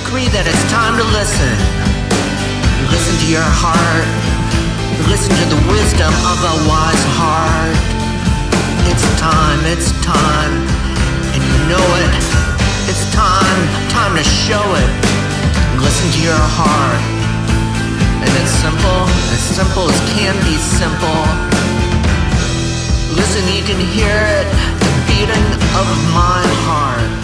agree that it's time to listen. Listen to your heart. Listen to the wisdom of a wise heart. It's time, and you know it. It's time to show it. Listen to your heart. And it's simple as can be simple. Listen, you can hear it, the beating of my heart.